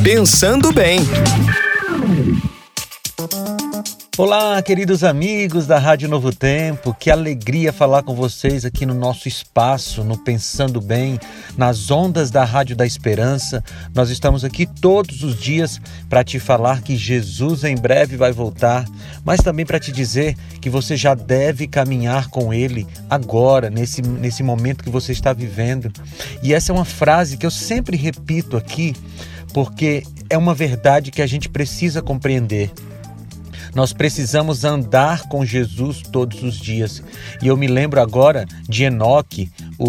Pensando Bem. Olá, queridos amigos da Rádio Novo Tempo, que alegria falar com vocês aqui no nosso espaço, no Pensando Bem, nas ondas da Rádio da Esperança. Nós estamos aqui todos os dias para te falar que Jesus em breve vai voltar, mas também para te dizer que você já deve caminhar com Ele agora, nesse momento que você está vivendo. E essa é uma frase que eu sempre repito aqui, porque é uma verdade que a gente precisa compreender. Nós precisamos andar com Jesus todos os dias. E eu me lembro agora de Enoque,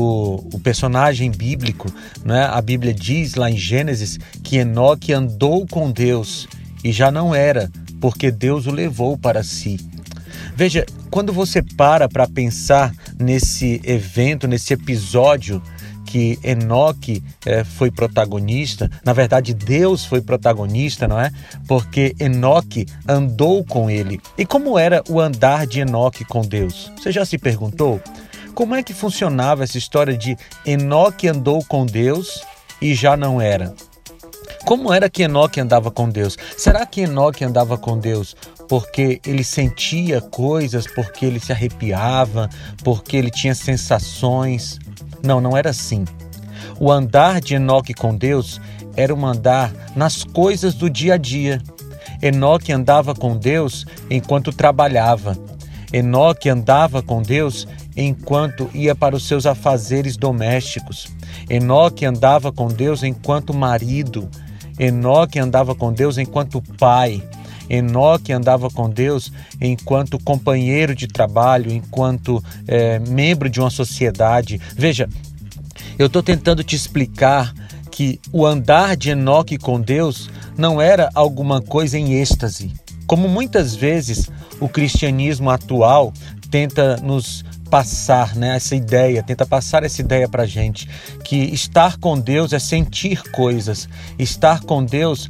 o personagem bíblico, né? A Bíblia diz lá em Gênesis que Enoque andou com Deus e já não era, porque Deus o levou para si. Veja, quando você para pensar nesse evento, nesse episódio que Enoque foi protagonista, na verdade Deus foi protagonista, não é? Porque Enoque andou com ele. E como era o andar de Enoque com Deus? Você já se perguntou? Como é que funcionava essa história de Enoque andou com Deus e já não era? Como era que Enoque andava com Deus? Será que Enoque andava com Deus porque ele sentia coisas, porque ele se arrepiava, porque ele tinha sensações? Não, não era assim. O andar de Enoque com Deus era um andar nas coisas do dia a dia. Enoque andava com Deus enquanto trabalhava. Enoque andava com Deus enquanto ia para os seus afazeres domésticos. Enoque andava com Deus enquanto marido. Enoque andava com Deus enquanto pai. Enoque andava com Deus enquanto companheiro de trabalho, enquanto membro de uma sociedade. Veja, eu estou tentando te explicar que o andar de Enoque com Deus não era alguma coisa em êxtase. Como muitas vezes o cristianismo atual tenta nos passar, tenta passar essa ideia para a gente, que estar com Deus é sentir coisas, estar com Deus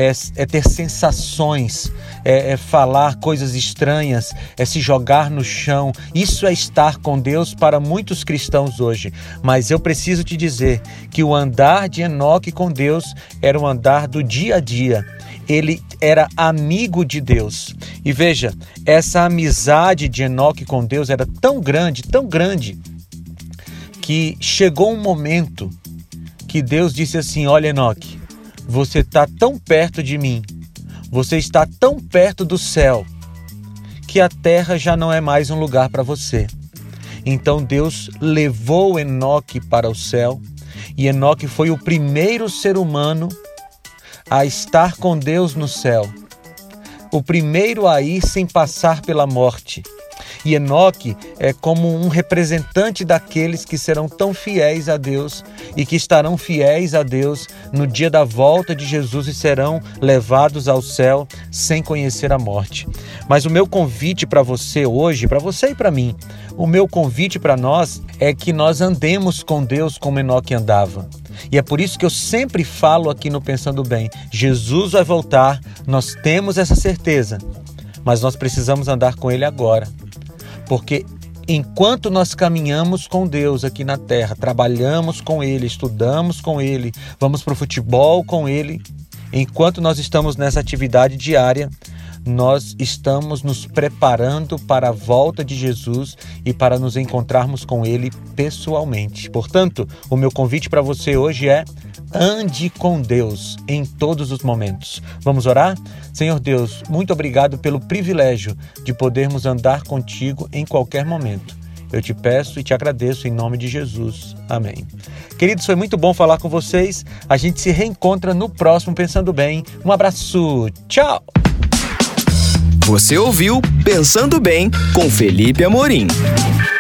é ter sensações, é falar coisas estranhas, é se jogar no chão. Isso é estar com Deus para muitos cristãos hoje. Mas eu preciso te dizer que o andar de Enoque com Deus era um andar do dia a dia. Ele era amigo de Deus. E veja, essa amizade de Enoque com Deus era tão grande, que chegou um momento que Deus disse assim: olha, Enoque, você está tão perto de mim, você está tão perto do céu, que a terra já não é mais um lugar para você. Então Deus levou Enoque para o céu, e Enoque foi o primeiro ser humano a estar com Deus no céu, o primeiro a ir sem passar pela morte. E Enoque é como um representante daqueles que serão tão fiéis a Deus e que estarão fiéis a Deus no dia da volta de Jesus e serão levados ao céu sem conhecer a morte. Mas o meu convite para você hoje, para você e para mim, o meu convite para nós é que nós andemos com Deus como Enoque andava. E é por isso que eu sempre falo aqui no Pensando Bem, Jesus vai voltar, nós temos essa certeza, mas nós precisamos andar com Ele agora. Porque enquanto nós caminhamos com Deus aqui na terra, trabalhamos com Ele, estudamos com Ele, vamos para o futebol com Ele, enquanto nós estamos nessa atividade diária, nós estamos nos preparando para a volta de Jesus e para nos encontrarmos com Ele pessoalmente. Portanto, o meu convite para você hoje é: ande com Deus em todos os momentos. Vamos orar? Senhor Deus, muito obrigado pelo privilégio de podermos andar contigo em qualquer momento. Eu te peço e te agradeço em nome de Jesus. Amém. Queridos, foi muito bom falar com vocês. A gente se reencontra no próximo Pensando Bem. Um abraço. Tchau! Você ouviu Pensando Bem com Felipe Amorim.